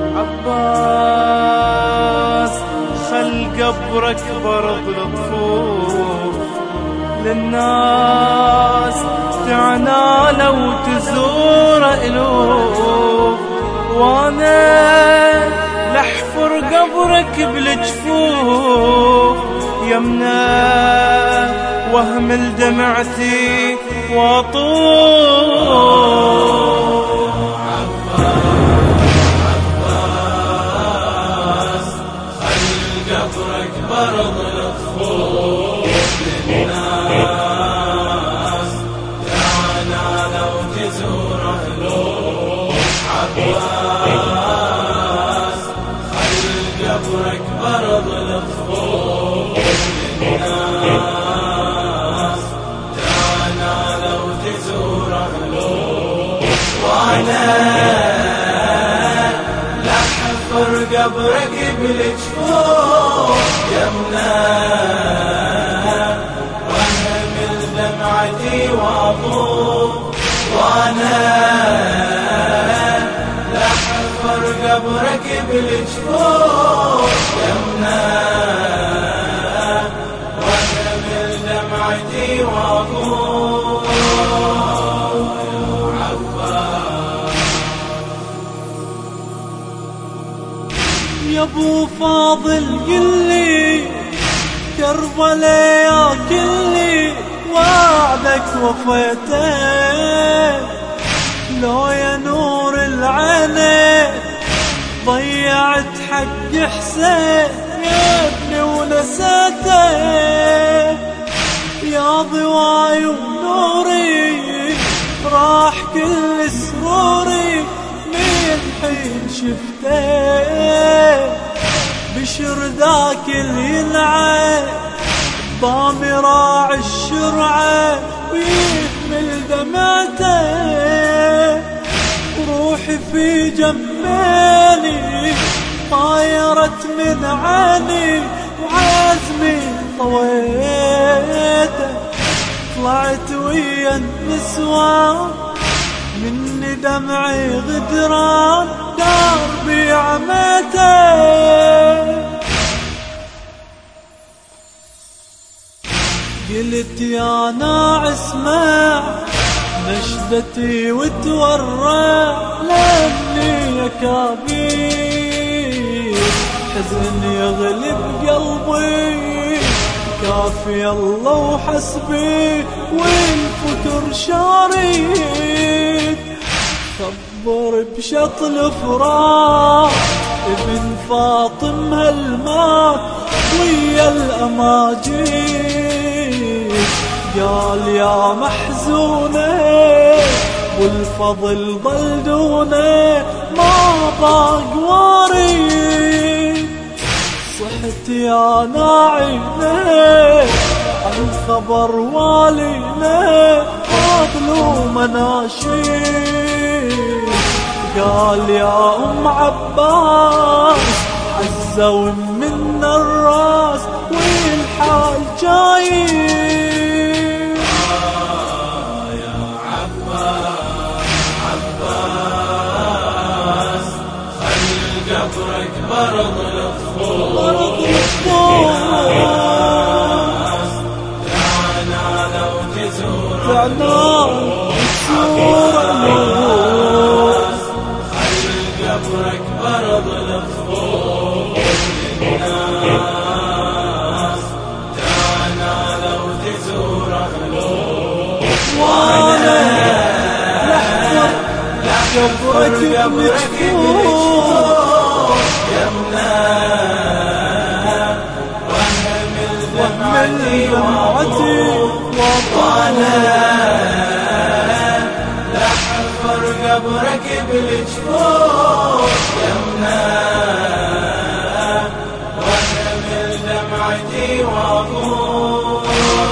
عباس خل قبرك برض الطفوف للناس تعنى لو تزور ألوف، وانا لحفر قبرك بالجفوف يمنا واهمل دمعتي واطوف. عباس خل قبرك برض الطفوف للناس تعالى لو تزور أهلوف. عباس خل قبرك برض الطفوف للناس تعالى لو تزور أهلوف، وانا لحفر قبرك بالجفوف يمنا واهمل دمعتي واطوف، وانا لحفر قبرك بالجفوف يمنا واهمل دمعتي واطوف. يا ابو فاضل قلي كربلاء يا كلي وعدك وفيته، لو يا نور العين ضيعت حق حسين يا ابني ونسيته، يا ضواي ونوري راح كل سروري من حين شفته، بشر ذاك اللي ينعى ضامي راعي الشرعة ويكمل دمعته، روحي في جنبيني طايرت من عيني وعزمي طويته، طلعت ويا النسوان مني دمعي غدران دربي عمته، قلت يا ناع اسمع نشدتي وتورى لاني يا كبير حزن يغلب قلبي، كافي الله وحسبي والفتر شاريد، خبر بشط الفراق ابن فاطم هالمات ويا الأماجيد، قال يا محزونة والفضل ضل دونه ما ضاق واريد، صحت يا ناعينا عن خبر والينا فاضلوا مناشيد، قال يا أم عباس عزوا من الراس والحال جاي. يا عباس خل قبرك برض الطفوف تعالى لو تزور الناس، خل قبرك برض الطفوف للناس تعالى لو تزور أهلوف، وانا لحفر قبرك بالجفوف يمنا واهمل دمعتي واطوف، وانا لحفر قبرك بالجفوف يمنا واهمل دمعتي واطوف.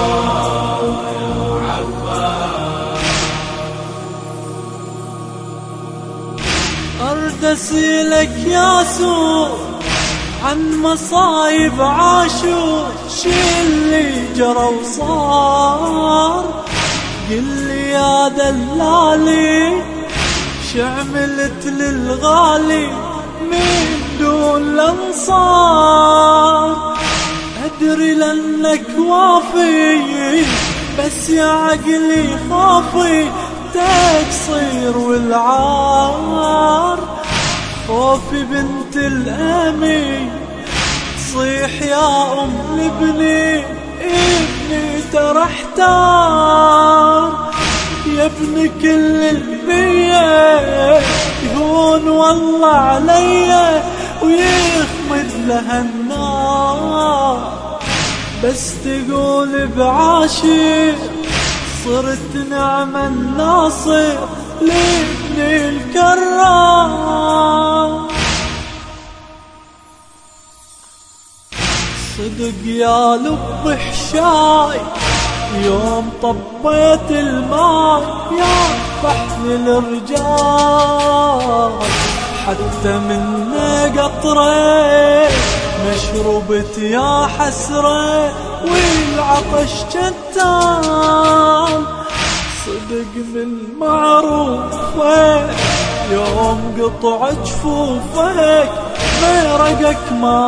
أرد أسألك يا سور عن مصايب عاشور، شي اللي جرى وصار قلي يا دلالي شعملت للغالي من دون الأنصار. أدري لأنك وافي بس يا عقلي خافي تقصير والعار. خوفي بنت الأمي تصيح يا أم لابني ابني ترى احتار. يا ابني كل البية يهون والله عليا ويخمد لها النار. بس تقول بعاشق صرت نعم الناصر لابني الكرار. صدق يا لب حشاي يوم طبيت الماء يا فحل الرجال. حتى من قطرة مشروبت يا حسرة والعطش جتال. صدق من معروفة يوم قطع جفوفك غيرك ما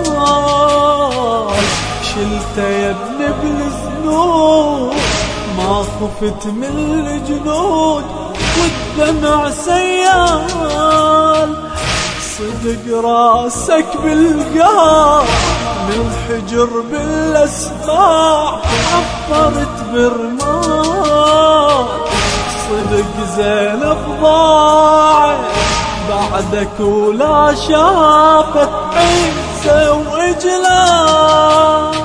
مال. شلته يا ابن بالذنوب ما خفت من الجنود والدمع سيال. صدق راسك بالقاع من الحجر بالاسماع عفرت برمال. صدق زينب ضاعت بعدك ولا شافت عيسى وإجلال.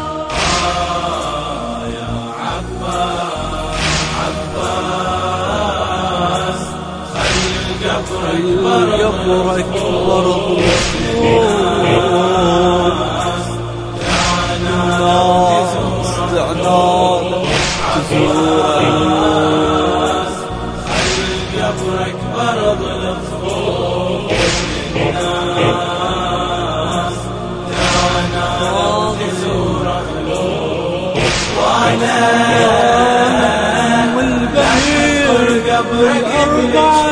يا عباس خلي قبرك برضو استعناد عباس خلي قبرك برضو لفوق الناس. دعنا تزور قلوب وانا والبهير قبرك